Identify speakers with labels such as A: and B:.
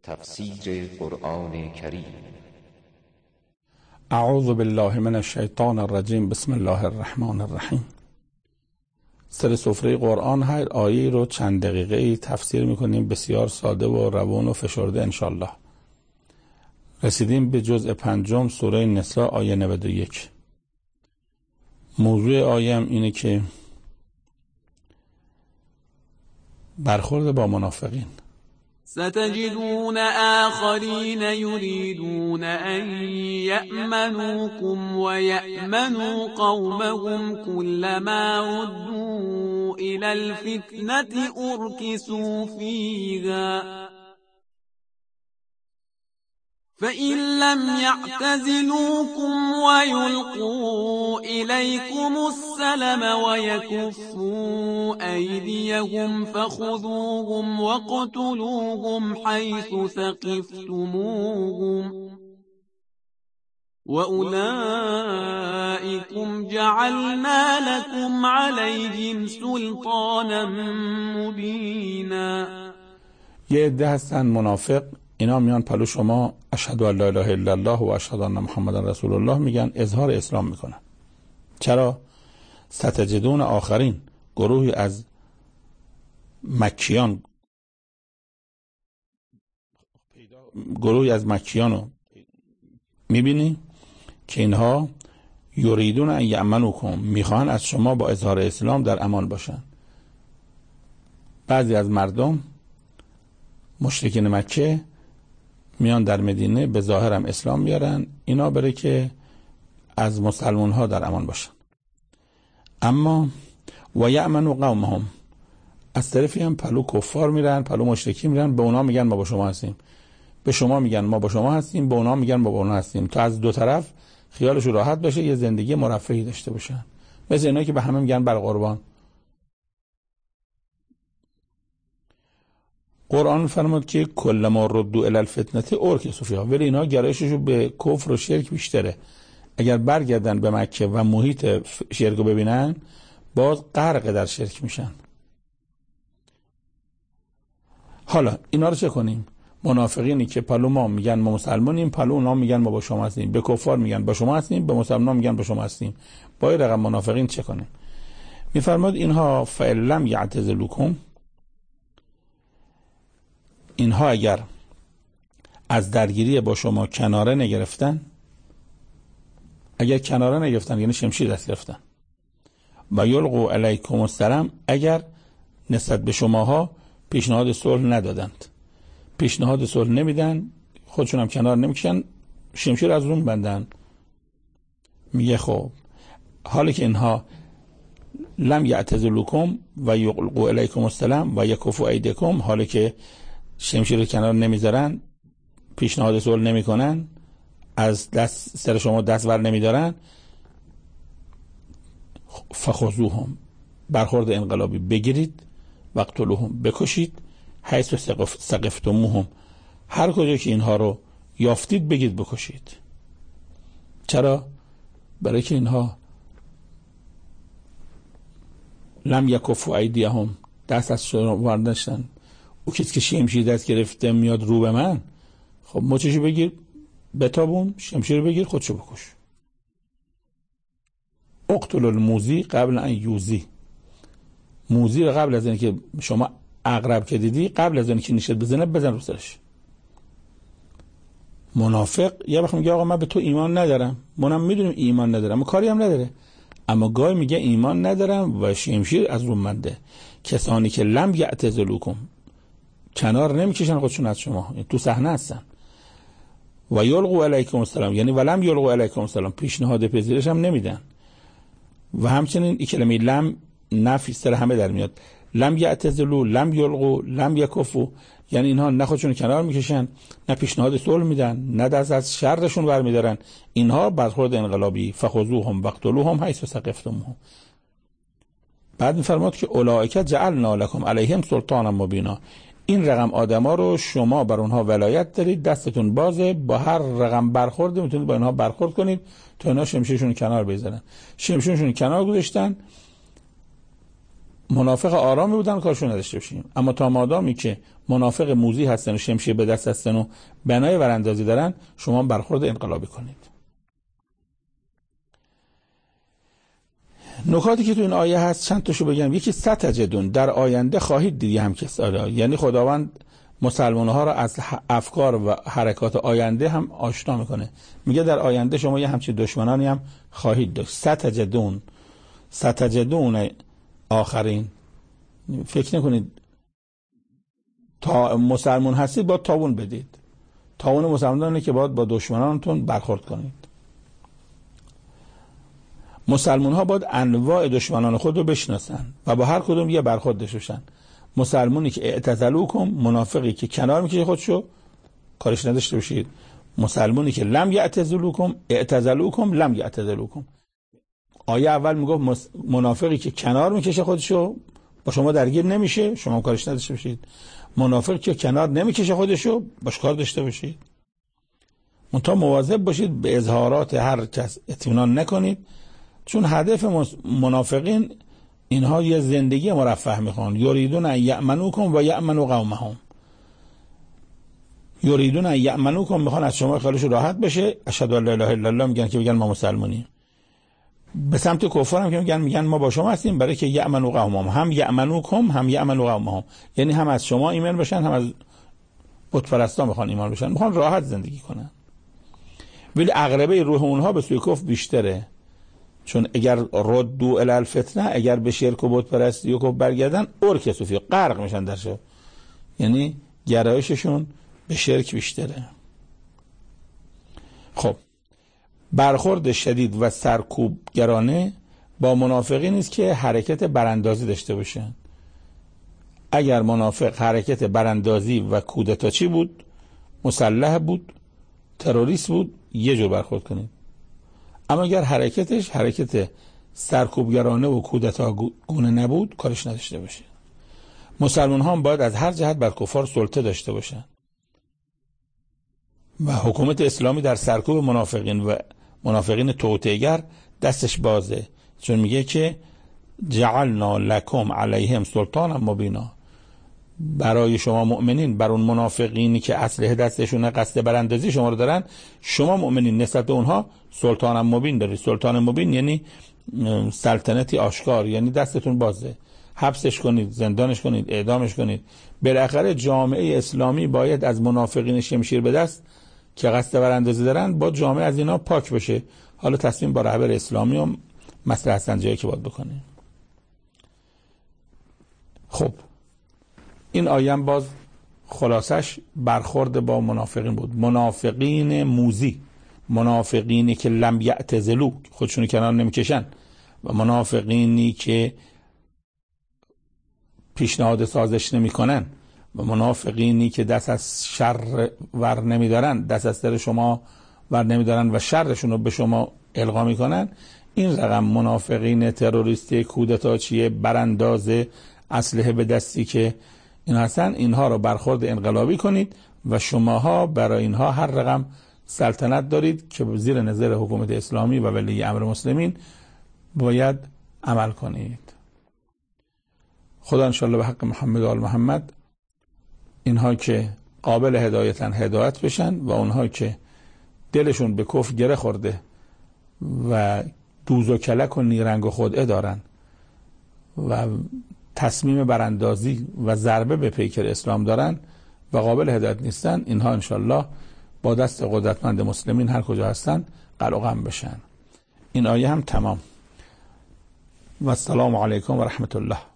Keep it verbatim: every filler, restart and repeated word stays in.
A: تفسیر قرآن کریم.
B: اعوذ بالله من الشیطان الرجیم. بسم الله الرحمن الرحیم. سر سفره قرآن هر آیه رو چند دقیقه ای تفسیر میکنیم، بسیار ساده و روان و فشرده انشالله. رسیدیم به جزء پنجم سوره نساء آیه نود و یک. موضوع آیه هم اینه که برخورد با منافقین.
C: ستجدون آخرین یریدون ان یأمنوکم و یأمنوا قومهم كلما ردوا الى الفتنة ارکسوا فیها فإن لم يعتزلوكم ويلقوا إليكم السلم ويكفوا أيديهم فخذوهم واقتلوهم حيث ثقفتموهم وأولئكم جعلنا لكم عليهم سلطانا مبينا.
B: یه عده هستن منافق، اینا میان پلو شما اشهد ان لا اله الا الله و اشهد ان محمد رسول الله میگن، اظهار اسلام میکنن. چرا؟ ستجدون آخرین، گروهی از مکیان گروهی از مکیان رو میبینی که اینها یریدون ان یأمنوکم، میخوان از شما با اظهار اسلام در امان باشن. بعضی از مردم مشرکین مکه میان در مدینه به ظاهرم اسلام میارن، اینا بره که از مسلمان ها در امان باشن. اما و یأمنوا قومهم، از طرفی هم پلو کفار میرن، پلو مشرکی میرن، به اونا میگن ما با شما هستیم، به شما میگن ما با شما هستیم، به اونا میگن ما با اونا هستیم، تا از دو طرف خیالش راحت بشه، یه زندگی مرفهی داشته باشن. مثل اینا که به همه میگن بر قربان. قرآن فرمود که کل ما ردوا الی الفتنه ارکسوا فیها، ولی اینا گرایششون به کفر و شرک بیشتره. اگر برگردن به مکه و محیط شرک رو ببینن، باز غرق در شرک میشن. حالا اینا رو چه کنیم؟ منافقینی که پلو ما میگن ما مسلمانیم، پلو اونا میگن ما با شما هستیم، به کفار میگن با شما هستیم، به مسلمانان میگن با شما هستیم. با این رقم منافقین چه کنیم؟ میفرماد اینها فإن لم یعتزلوکم، اینها اگر از درگیری با شما کناره نگرفتن، اگر کناره نگرفتن یعنی شمشیر دست گرفتن، و یلقوا علیکم السلام، اگر نسبت به شماها پیشنهاد صلح ندادند، پیشنهاد صلح نمیدن، خودشون هم کنار نمیکشن، شمشیر از روم بندن. میگه خب حالی که اینها لم یعتزلوکم و یلقوا علیکم السلام و یکفوا ایدیکم، حالی که شمشیر رو کنار نمیذارن، پیشنهاد صلح نمیکنن، از دست سر شما دست ور نمیدارن، فخذوهم، برخورد انقلابی بگیرید، وقتلوهم، بکشید، حیث ثقفتموهم، هر کجا که اینها رو یافتید بگید بکشید. چرا؟ برای که اینها لم یکفوا ایدیهم، دست از شما ورداشتن. او کسی که شمشیر دست گرفته میاد رو به من، خب مچشو بگیر بتابون، شمشیر بگیر خودشو بکش. اقتل الموذی قبل ان یوذی، موذی رو قبل از اینکه شما عقرب که دیدی، قبل از اینکه نیشت بزنه بزن رو سرش. منافق یه وقت میگه آقا من به تو ایمان ندارم، منم میدونم ایمان ندارم و کاری هم نداره، اما گاهی میگه ایمان ندارم و شمشیر از رو منده. کسانی که لم یعتزلوکم، کنار نمیکشن خودشون از شما، تو صحنه هستن. و یلقوا علیکم السلام، یعنی ولم یلقوا علیکم السلام، پیشنهاد پذیرش هم نمیدن. و همچنین این کلمه لم نفی سر همه در میاد، لم یعتزلوا، لم یلقوا، لم یکفوا، یعنی اینها نه خودشون کنار میکشن، نه پیشنهاد صلح میدن، نه دست از شرشون برمیدارن. اینها برخورد انقلابی، فخذوهم وقتلوهم حیث ثقفتموهم. بعد میفرماد که اولئک جعلنا لکم علیهم سلطانا مبینا، این رقم آدما رو شما بر اونها ولایت دارید، دستتون بازه، با هر رقم برخورد میتونید با اینها برخورد کنید، تا اینا شمشیرشون کنار بذارن. شمشیرشون کنار گذاشتن، منافق آرامی بودن کارشون نداشته باشیم. اما تا مادامی که منافق موذی هستن و شمشیر به دست هستن و بنای وراندازی دارن، شما برخورد انقلابی کنید. نکاتی که تو این آیه هست چند تاشو بگم. یکی ستجدون، در آینده خواهید دید هم کسالا، یعنی خداوند مسلمان ها را از افکار و حرکات آینده هم آشنا میکنه. میگه در آینده شما یه همچین دشمنانی هم خواهید داشت. ستجدون، ستجدون آخرین. فکر نکنید تا مسلمان هستید باید تاون بدید. تاون مسلمانانه که باید با دشمنانتون برخورد کنید. مسلمان ها باید انواع دشمنان خود رو بشناسن و با هر کدوم یه برخورد داشته باشن. مسلمانی که اعتزلوکم، منافقی که کنار میکشه خودشو، کارش نداشته باشید. مسلمانی که لم یعتزلوکم، اعتزلوکم لم یعتزلوکم. آیه اول میگفت منافقی که کنار میکشه خودشو، با شما درگیر نمیشه، شما کارش نداشته باشید. منافقی که کنار نمیکشه خودشو، باش کار داشته باشید. منتها مواظب باشید به اظهارات هر کس اطمینان نکنید، چون هدف منافقین اینها یه زندگی مرفه میخوان. یریدون ان یأمنوکم و یأمنوا قومهم. یریدون ان یأمنوکم، میخوان از شما خیالش راحت بشه. اشهد ان لا اله الا الله میگن که بگن ما مسلمونیم. به سمت کفار هم که میگن میگن ما با شما هستیم، برای که یأمنوا قومهم، هم یأمنوکم هم یأمنوا قومهم، یعنی هم از شما ایمان بشن هم از بت پرستا میخوان ایمان بشن، میخوان راحت زندگی کنن. ولی عقربه روح اونها به سوی کفر بیشتره، چون اگر ردو الی الفتنه، اگر به شرک و بت پرستی و کفر برگردن، ارکسوا فیه، غرق میشن درش، یعنی گرایششون به شرک بیشتره. خب برخورد شدید و سرکوبگرانه با منافقین است که حرکت براندازی داشته باشن. اگر منافق حرکت براندازی و کودتاچی بود، مسلح بود، تروریست بود، یه جور برخورد کنید. اما اگر حرکتش حرکت سرکوبگرانه و کودتاگونه نبود، کارش نداشته باشه. مسلمان ها باید از هر جهت بر کفار سلطه داشته باشن و حکومت اسلامی در سرکوب منافقین و منافقین توطئه‌گر دستش بازه، چون میگه که جعلنا لکم علیهم سلطانا مبینا، برای شما مؤمنین بر اون منافقینی که اسلحه دستشونه قصد براندازی شما رو دارن، شما مؤمنین نسبت به اونها سلطان مبین دارید. سلطان مبین یعنی سلطنتی آشکار، یعنی دستتون بازه، حبسش کنید، زندانش کنید، اعدامش کنید. بالاخره جامعه اسلامی باید از منافقین شمشیر به دست که قصد براندازی دارن با جامعه از اینا پاک بشه. حالا تصمیم با رهبر اسلامی و مسئله هستن جایی که باید بکنیم. خب این آیه باز خلاصش برخورد با منافقین بود. منافقین موذی، منافقینی که لم یعتزلوا، خودشونو کنار نمیکشن، و منافقینی که پیشنهاد سازش نمیکنن، و منافقینی که دست از شر ور نمیدارن، دست از سر شما ور نمیدارن و شرشون رو به شما القا میکنن. این رقم منافقین تروریستی، کودتاچی، برانداز، اسلحه به دستی که این هستن، اینها رو برخورد انقلابی کنید و شماها برای اینها هر رقم سلطنت دارید که زیر نظر حکومت اسلامی و ولی امر مسلمین باید عمل کنید. خدا انشاءالله به حق محمد و آل محمد اینها که قابل هدایتن هدایت بشن و اونها که دلشون به کفر گره خورده و دوز و کلک و نیرنگ و خدعه دارن و تصمیم براندازی و ضربه به پیکر اسلام دارن و قابل هدایت نیستن، اینها انشالله با دست قدرتمند مسلمین هر کجا هستن قلقم بشن. این آیه هم تمام. و السلام علیکم و رحمت الله.